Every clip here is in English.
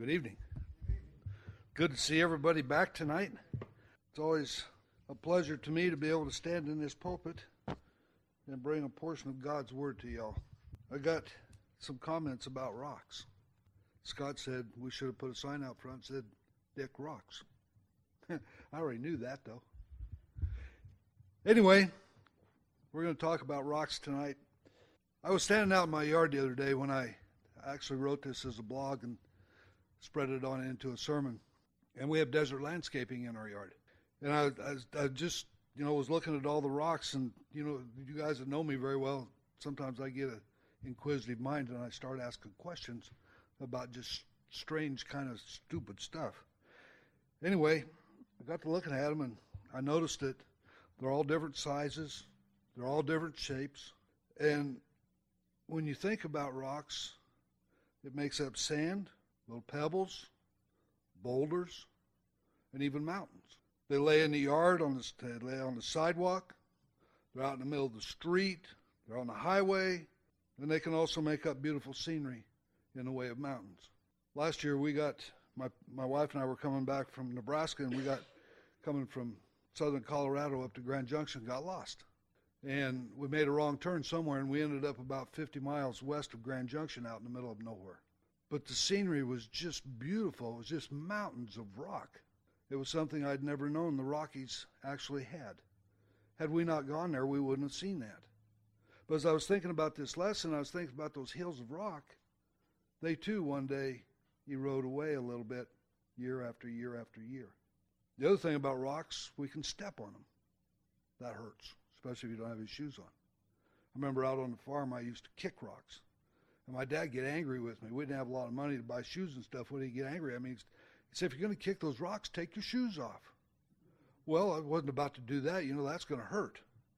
Good evening. Good to see everybody back tonight. It's always a pleasure to me to be able to stand in this pulpit and bring a portion of God's Word to y'all. I got some comments about rocks. Scott said we should have put a sign out front that said, Dick Rocks. I already knew that, though. Anyway, we're going to talk about rocks tonight. I was standing out in my yard the other day when I actually wrote this as a blog and spread it on into a sermon. And we have desert landscaping in our yard. And I just, was looking at all the rocks, and, you guys that know me very well, sometimes I get an inquisitive mind and I start asking questions about just strange kind of stupid stuff. Anyway, I got to looking at them, and I noticed that they're all different sizes. They're all different shapes. And when you think about rocks, it makes up sand, little pebbles, boulders, and even mountains. They lay in the yard, they lay on the sidewalk, they're out in the middle of the street, they're on the highway, and they can also make up beautiful scenery in the way of mountains. Last year my wife and I were coming back from Nebraska, and coming from southern Colorado up to Grand Junction, got lost. And we made a wrong turn somewhere, and we ended up about 50 miles west of Grand Junction out in the middle of nowhere. But the scenery was just beautiful. It was just mountains of rock. It was something I'd never known the Rockies actually had. Had we not gone there, we wouldn't have seen that. But as I was thinking about this lesson, I was thinking about those hills of rock. They too one day erode away a little bit, year after year after year. The other thing about rocks, we can step on them. That hurts, especially if you don't have your shoes on. I remember out on the farm, I used to kick rocks. And my dad get angry with me. We didn't have a lot of money to buy shoes and stuff. When he'd get angry, he said, if you're going to kick those rocks, take your shoes off. Well, I wasn't about to do that. That's going to hurt.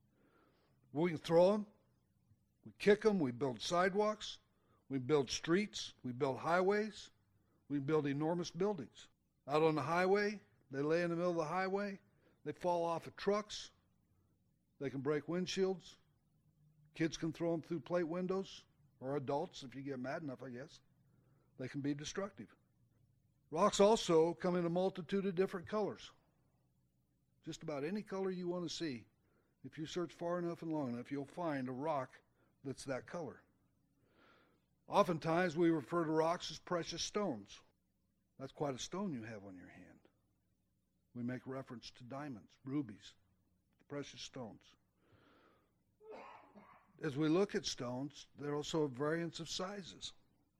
We can throw them. We kick them. We build sidewalks. We build streets. We build highways. We build enormous buildings. Out on the highway, they lay in the middle of the highway. They fall off of trucks. They can break windshields. Kids can throw them through plate windows. Or adults, if you get mad enough, I guess. They can be destructive. Rocks also come in a multitude of different colors. Just about any color you want to see. If you search far enough and long enough, you'll find a rock that's that color. Oftentimes, we refer to rocks as precious stones. That's quite a stone you have on your hand. We make reference to diamonds, rubies, precious stones. As we look at stones, there are also variants of sizes,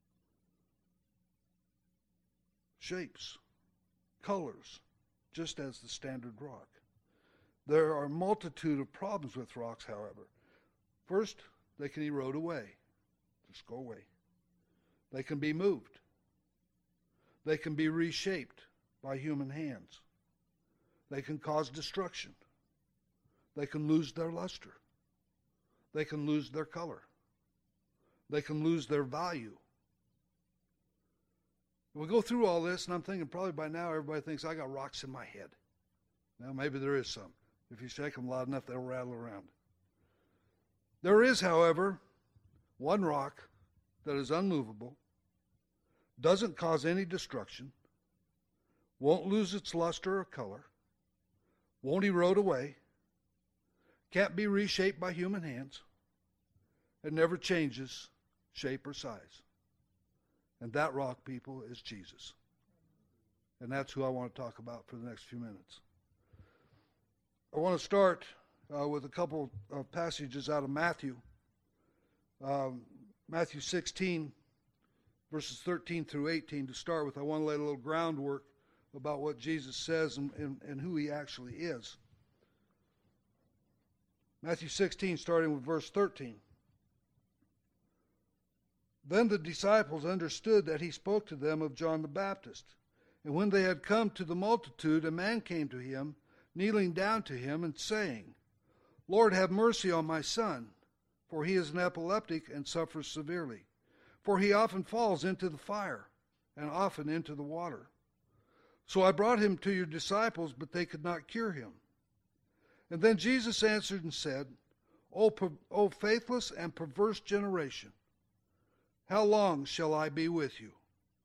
shapes, colors, just as the standard rock. There are a multitude of problems with rocks, however. First, they can erode away, just go away. They can be moved. They can be reshaped by human hands. They can cause destruction. They can lose their luster. They can lose their color. They can lose their value. We go through all this, and I'm thinking probably by now everybody thinks I got rocks in my head. Now, maybe there is some. If you shake them loud enough, they'll rattle around. There is, however, one rock that is unmovable, doesn't cause any destruction, won't lose its luster or color, won't erode away, can't be reshaped by human hands, and never changes shape or size. And that rock, people, is Jesus. And that's who I want to talk about for the next few minutes. I want to start with a couple of passages out of Matthew. Matthew 16, verses 13 through 18 to start with. I want to lay a little groundwork about what Jesus says and who he actually is. Matthew 16, starting with verse 13. Then the disciples understood that he spoke to them of John the Baptist. And when they had come to the multitude, a man came to him, kneeling down to him and saying, Lord, have mercy on my son, for he is an epileptic and suffers severely. For he often falls into the fire and often into the water. So I brought him to your disciples, but they could not cure him. And then Jesus answered and said, O faithless and perverse generation, how long shall I be with you?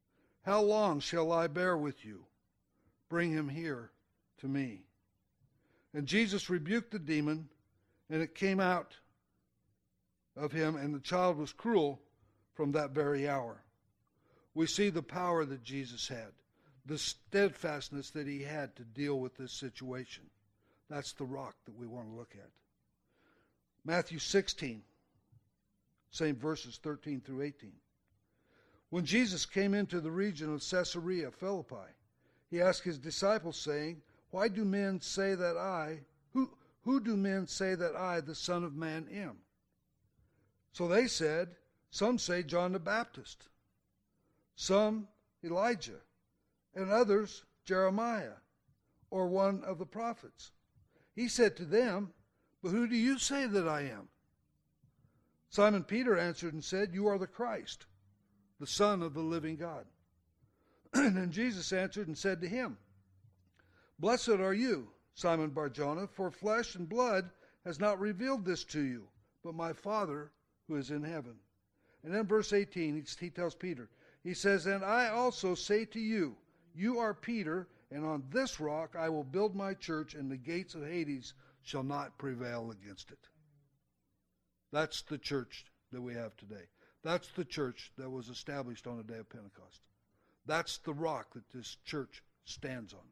How long shall I bear with you? Bring him here to me. And Jesus rebuked the demon, and it came out of him, and the child was cruel from that very hour. We see the power that Jesus had, the steadfastness that he had to deal with this situation. That's the rock that we want to look at. Matthew 16, same verses 13 through 18. When Jesus came into the region of Caesarea Philippi, he asked his disciples, saying, Why do men say that who do men say that I, the Son of Man, am? So they said, Some say John the Baptist, some Elijah, and others Jeremiah, or one of the prophets. He said to them, But who do you say that I am? Simon Peter answered and said, You are the Christ, the Son of the living God. And then Jesus answered and said to him, Blessed are you, Simon Bar-Jonah, for flesh and blood has not revealed this to you, but my Father who is in heaven. And then verse 18, he tells Peter, he says, And I also say to you, you are Peter, and on this rock I will build my church, and the gates of Hades shall not prevail against it. That's the church that we have today. That's the church that was established on the day of Pentecost. That's the rock that this church stands on.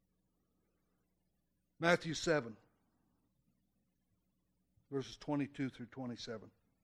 Matthew 7, verses 22 through 27.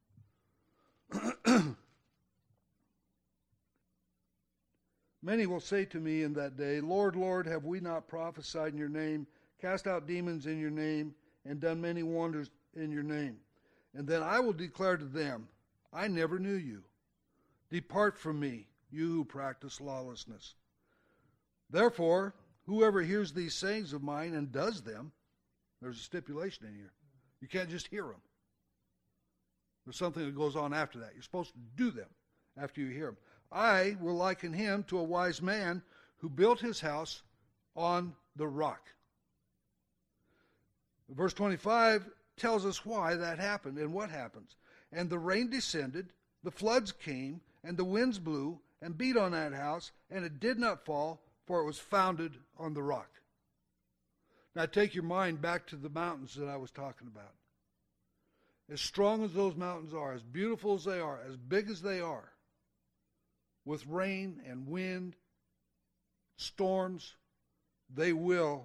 Many will say to me in that day, Lord, Lord, have we not prophesied in your name, cast out demons in your name, and done many wonders in your name? And then I will declare to them, I never knew you. Depart from me, you who practice lawlessness. Therefore, whoever hears these sayings of mine and does them, there's a stipulation in here. You can't just hear them. There's something that goes on after that. You're supposed to do them after you hear them. I will liken him to a wise man who built his house on the rock. Verse 25 tells us why that happened and what happens. And the rain descended, the floods came, and the winds blew and beat on that house, and it did not fall, for it was founded on the rock. Now take your mind back to the mountains that I was talking about. As strong as those mountains are, as beautiful as they are, as big as they are, with rain and wind, storms, they will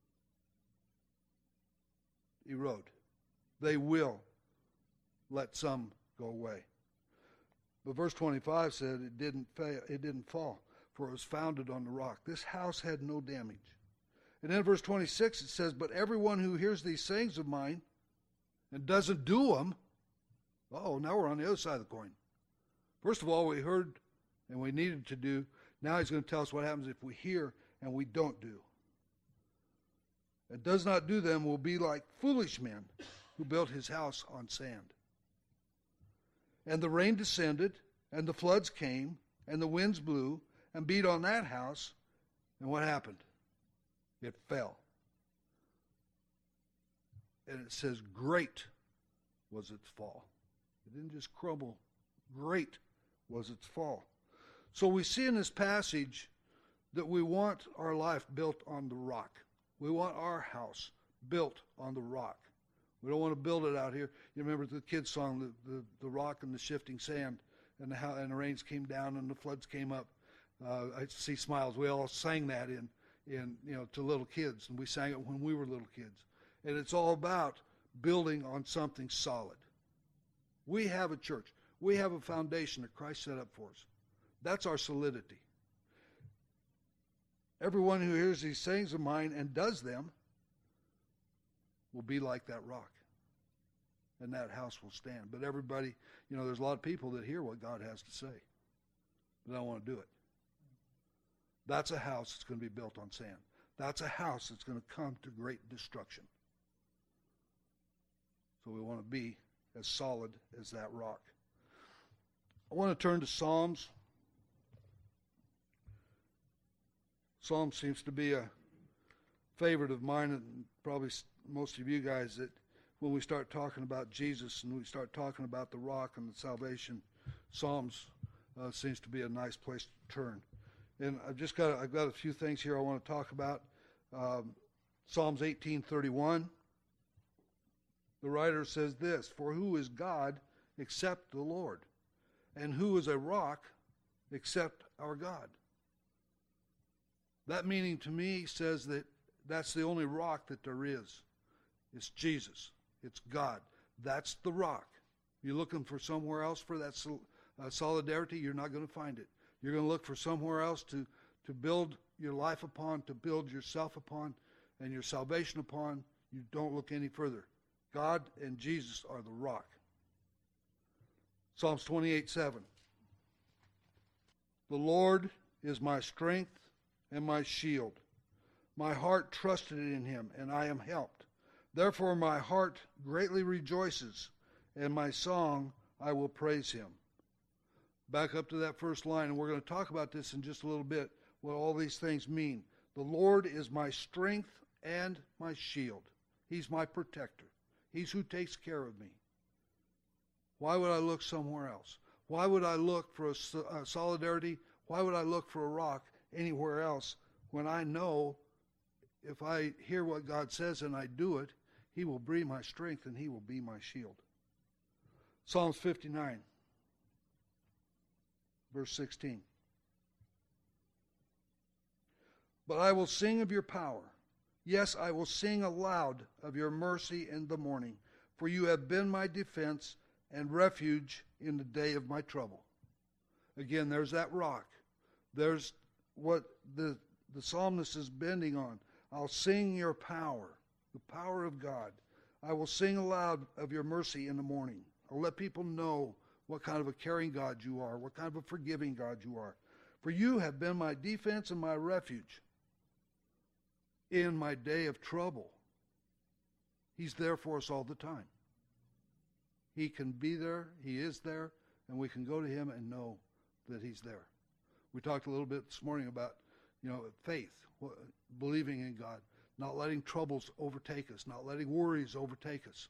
erode. They will let some go away. But verse 25 said it didn't fall, for it was founded on the rock. This house had no damage. And then verse 26 it says, But everyone who hears these sayings of mine and doesn't do them, now we're on the other side of the coin. First of all, we heard and we needed to do. Now he's going to tell us what happens if we hear and we don't do. It does not do them will be like foolish men who built his house on sand. And the rain descended, and the floods came, and the winds blew, and beat on that house, and what happened? It fell. And it says, great was its fall. It didn't just crumble. Great was its fall. So we see in this passage that we want our life built on the rock. We want our house built on the rock. We don't want to build it out here. You remember the kids' song, the rock and the shifting sand, and the rains came down and the floods came up. I see smiles. We all sang that to little kids, and we sang it when we were little kids. And it's all about building on something solid. We have a church. We have a foundation that Christ set up for us. That's our solidity. Everyone who hears these sayings of mine and does them will be like that rock. And that house will stand. But everybody, there's a lot of people that hear what God has to say, but don't want to do it. That's a house that's going to be built on sand. That's a house that's going to come to great destruction. So we want to be as solid as that rock. I want to turn to Psalms. Psalm seems to be a favorite of mine and probably most of you guys, that when we start talking about Jesus and we start talking about the rock and the salvation, Psalms seems to be a nice place to turn. And I've got a few things here I want to talk about. Psalms 18:31. The writer says this, "For who is God except the Lord? And who is a rock except our God?" That meaning to me says that that's the only rock that there is. It's Jesus. It's God. That's the rock. You're looking for somewhere else for that solidarity, you're not going to find it. You're going to look for somewhere else to build your life upon, to build yourself upon, and your salvation upon. You don't look any further. God and Jesus are the rock. Psalms 28:7. The Lord is my strength and my shield. My heart trusted in him, and I am helped. Therefore my heart greatly rejoices, and my song I will praise him. Back up to that first line, and we're going to talk about this in just a little bit, what all these things mean. The Lord is my strength and my shield. He's my protector. He's who takes care of me. Why would I look somewhere else? Why would I look for a solidarity? Why would I look for a rock anywhere else when I know if I hear what God says and I do it, he will be my strength and he will be my shield. Psalms 59, verse 16. But I will sing of your power. Yes, I will sing aloud of your mercy in the morning, for you have been my defense and refuge in the day of my trouble. Again, there's that rock. There's what the psalmist is bending on. I'll sing your power, the power of God. I will sing aloud of your mercy in the morning. I'll let people know what kind of a caring God you are, what kind of a forgiving God you are. For you have been my defense and my refuge in my day of trouble. He's there for us all the time. He can be there, he is there, and we can go to him and know that he's there. We talked a little bit this morning about, faith, believing in God, not letting troubles overtake us, not letting worries overtake us.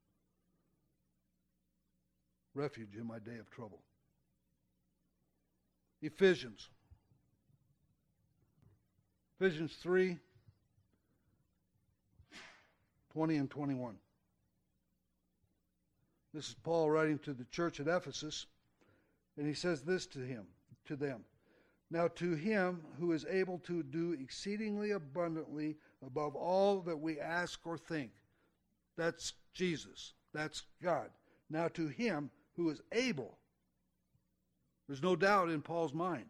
Refuge in my day of trouble. Ephesians 3, 20 and 21. This is Paul writing to the church at Ephesus, and he says this to them. Now to him who is able to do exceedingly abundantly above all that we ask or think. That's Jesus. That's God. Now to him who is able. There's no doubt in Paul's mind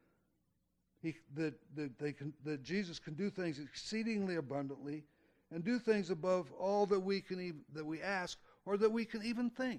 that Jesus can do things exceedingly abundantly and do things above all that we ask or that we can even think.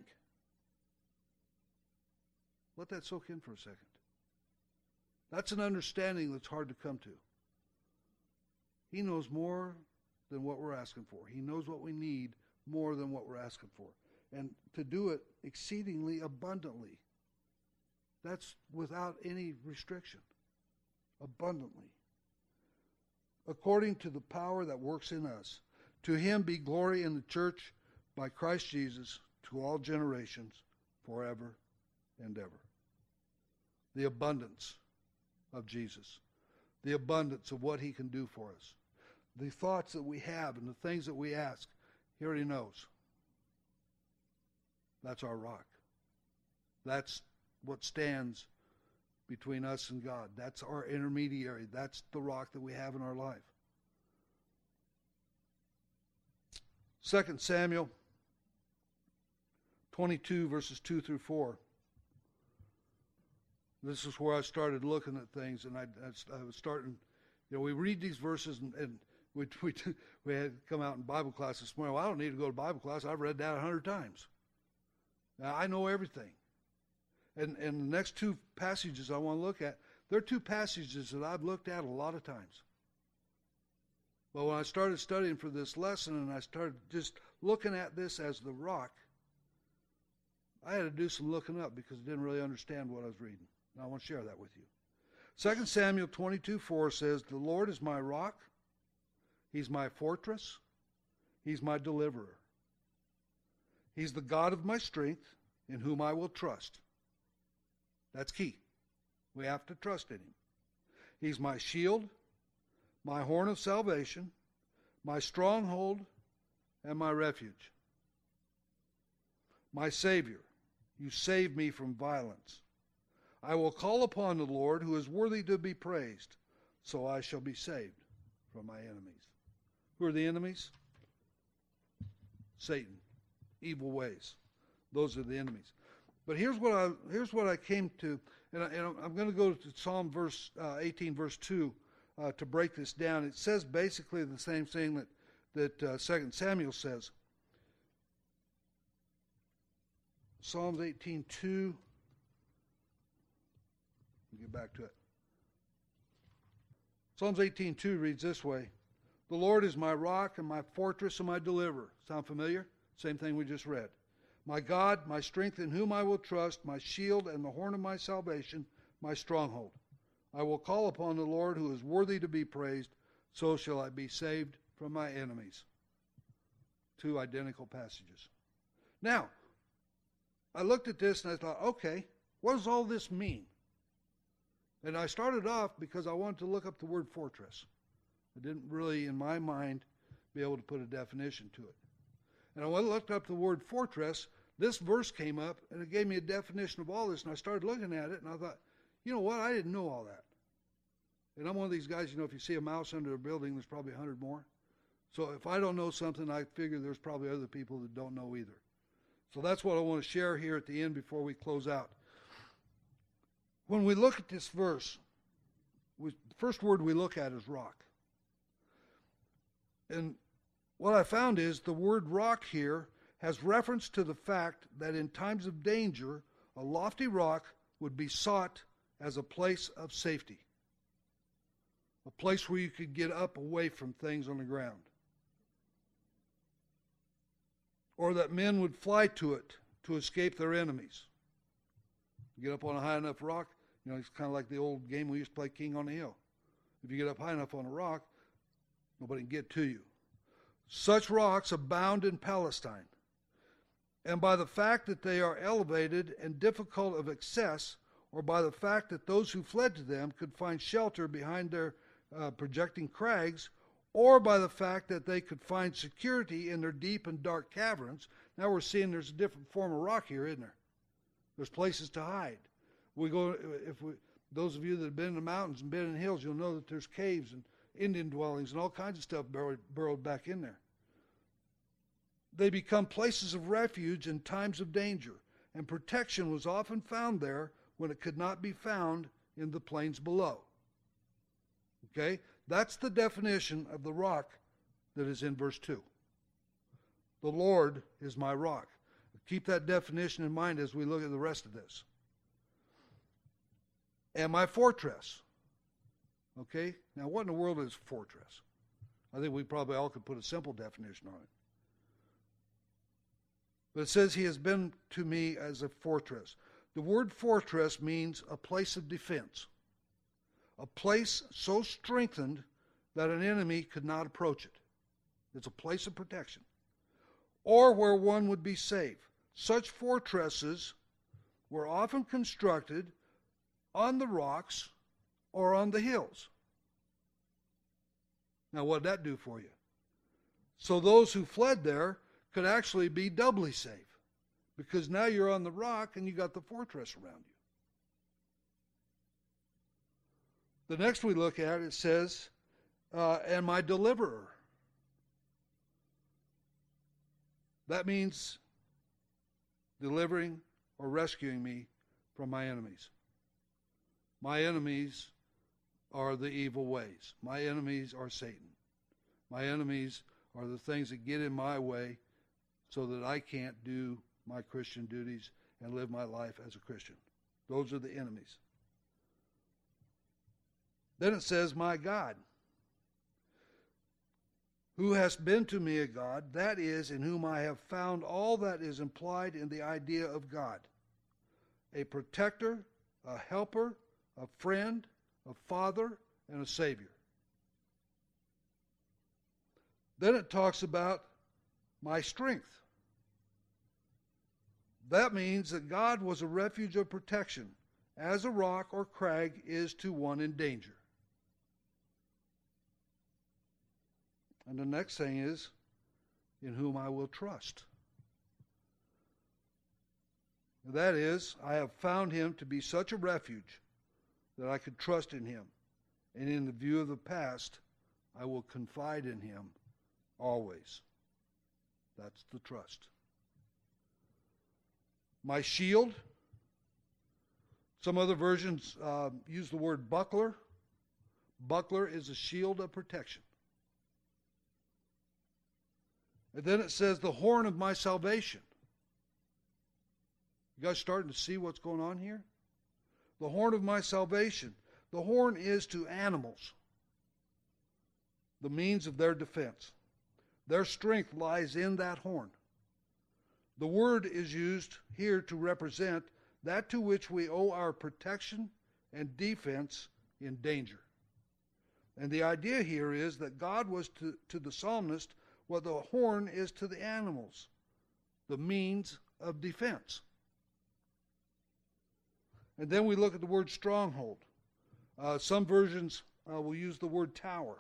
Let that soak in for a second. That's an understanding that's hard to come to. He knows more than what we're asking for. He knows what we need more than what we're asking for. And to do it exceedingly abundantly. That's without any restriction. Abundantly. According to the power that works in us. To him be glory in the church by Christ Jesus to all generations forever and ever. The abundance of Jesus. The abundance of what he can do for us. The thoughts that we have and the things that we ask, he already knows. That's our rock. That's what stands between us and God. That's our intermediary. That's the rock that we have in our life. 2 Samuel 22, verses 2 through 4. This is where I started looking at things, and I was starting, we read these verses, and we had come out in Bible class this morning. Well, I don't need to go to Bible class. I've read that 100 times. Now, I know everything. And the next two passages I want to look at, they're two passages that I've looked at a lot of times. But when I started studying for this lesson and I started just looking at this as the rock, I had to do some looking up because I didn't really understand what I was reading. And I want to share that with you. 2 Samuel 22:4 says, "The Lord is my rock. He's my fortress. He's my deliverer. He's the God of my strength, in whom I will trust." That's key. We have to trust in him. He's my shield, my horn of salvation, my stronghold, and my refuge. My Savior, you save me from violence. I will call upon the Lord, who is worthy to be praised, so I shall be saved from my enemies. Who are the enemies? Satan, evil ways. Those are the enemies. But here's what I came to, and I'm going to go to Psalm 18, verse 2, to break this down. It says basically the same thing that 2 Samuel says. Psalms 18:2. Get back to it. Psalms 18:2 reads this way: "The Lord is my rock and my fortress and my deliverer." Sound familiar? Same thing we just read. "My God, my strength in whom I will trust, my shield and the horn of my salvation, my stronghold. I will call upon the Lord, who is worthy to be praised, so shall I be saved from my enemies." Two identical passages. Now, I looked at this and I thought, okay, what does all this mean? And I started off because I wanted to look up the word fortress. I didn't really, in my mind, be able to put a definition to it. And when I looked up the word fortress, this verse came up and it gave me a definition of all this. And I started looking at it and I thought, you know what, I didn't know all that. And I'm one of these guys, if you see a mouse under a building, there's probably 100 more. So if I don't know something, I figure there's probably other people that don't know either. So that's what I want to share here at the end before we close out. When we look at this verse, the first word we look at is rock. And what I found is the word rock here has reference to the fact that in times of danger, a lofty rock would be sought as a place of safety. A place where you could get up away from things on the ground. Or that men would fly to it to escape their enemies. You get up on a high enough rock, it's kind of like the old game we used to play, King on the Hill. If you get up high enough on a rock, nobody can get to you. Such rocks abound in Palestine. And by the fact that they are elevated and difficult of access, or by the fact that those who fled to them could find shelter behind their projecting crags, or by the fact that they could find security in their deep and dark caverns. Now we're seeing there's a different form of rock here, isn't there? There's places to hide. Those of you that have been in the mountains and been in hills, you'll know that there's caves and Indian dwellings and all kinds of stuff burrowed back in there. They become places of refuge in times of danger, and protection was often found there when it could not be found in the plains below. Okay? That's the definition of the rock that is in verse 2. The Lord is my rock. Keep that definition in mind as we look at the rest of this. And my fortress. Okay? Now, what in the world is fortress? I think we probably all could put a simple definition on it. But it says he has been to me as a fortress. The word fortress means a place of defense. A place so strengthened that an enemy could not approach it. It's a place of protection. Or where one would be safe. Such fortresses were often constructed on the rocks or on the hills. Now, what did that do for you? So those who fled there could actually be doubly safe, because now you're on the rock and you got the fortress around you. The next we look at, it says, and my deliverer. That means delivering or rescuing me from my enemies. My enemies are the evil ways. My enemies are Satan. My enemies are the things that get in my way so that I can't do my Christian duties and live my life as a Christian. Those are the enemies. Then it says, my God, who has been to me a God, that is, in whom I have found all that is implied in the idea of God. A protector, a helper, a friend, a father, and a savior. Then it talks about my strength. That means that God was a refuge of protection, as a rock or crag is to one in danger. And the next thing is, in whom I will trust. That is, I have found him to be such a refuge that I could trust in him. And in the view of the past, I will confide in him always. That's the trust. My shield. Some other versions use the word buckler. Buckler is a shield of protection. And then it says, the horn of my salvation. You guys starting to see what's going on here? The horn of my salvation. The horn is to animals the means of their defense. Their strength lies in that horn. The word is used here to represent that to which we owe our protection and defense in danger. And the idea here is that God was to the psalmist what the horn is to the animals, the means of defense. And then we look at the word stronghold. Some versions will use the word tower.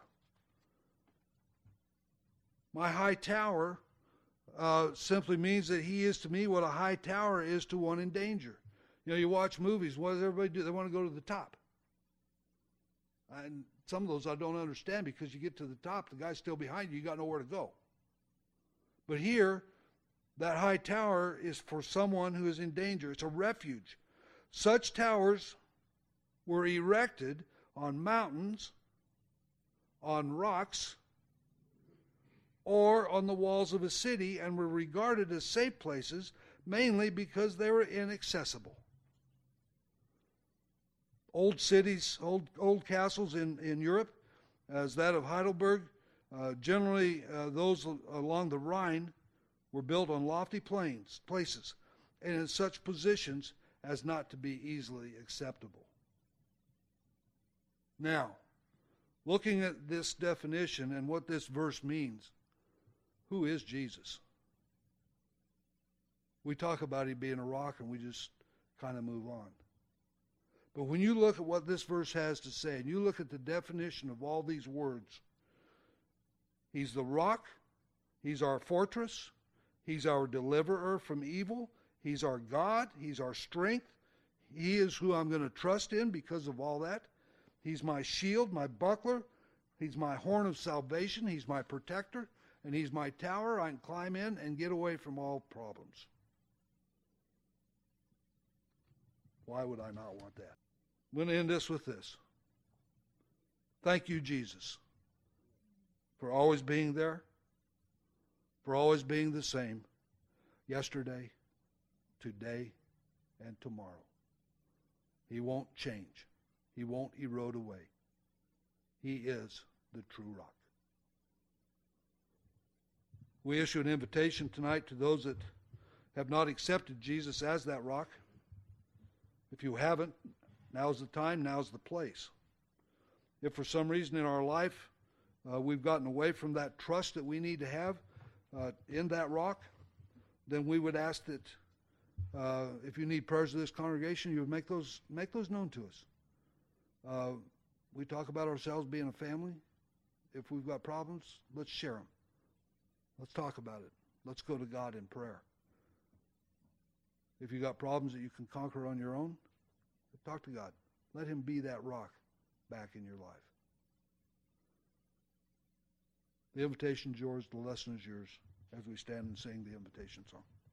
My high tower simply means that he is to me what a high tower is to one in danger. You know, you watch movies, what does everybody do? They want to go to the top. And some of those I don't understand, because you get to the top, the guy's still behind you, you got nowhere to go. But here, that high tower is for someone who is in danger. It's a refuge. Such towers were erected on mountains, on rocks, or on the walls of a city, and were regarded as safe places mainly because they were inaccessible. Old cities, old castles in Europe, as that of Heidelberg, generally those along the Rhine were built on lofty places, and in such positions as not to be easily acceptable. Now, looking at this definition and what this verse means, who is Jesus? We talk about him being a rock and we just kind of move on. But when you look at what this verse has to say, and you look at the definition of all these words, he's the rock, he's our fortress, he's our deliverer from evil, he's our God, he's our strength, he is who I'm going to trust in because of all that. He's my shield, my buckler, he's my horn of salvation, he's my protector, and he's my tower. I can climb in and get away from all problems. Why would I not want that? I'm going to end this with this. Thank you, Jesus, for always being there, for always being the same, yesterday, today, and tomorrow. He won't change. He won't erode away. He is the true rock. We issue an invitation tonight to those that have not accepted Jesus as that rock. If you haven't, now's the time, now's the place. If for some reason in our life we've gotten away from that trust that we need to have in that rock, then we would ask that if you need prayers of this congregation, you would make those known to us. We talk about ourselves being a family. If we've got problems, let's share them. Let's talk about it. Let's go to God in prayer. If you've got problems that you can conquer on your own, talk to God. Let him be that rock back in your life. The invitation's yours. The lesson is yours as we stand and sing the invitation song.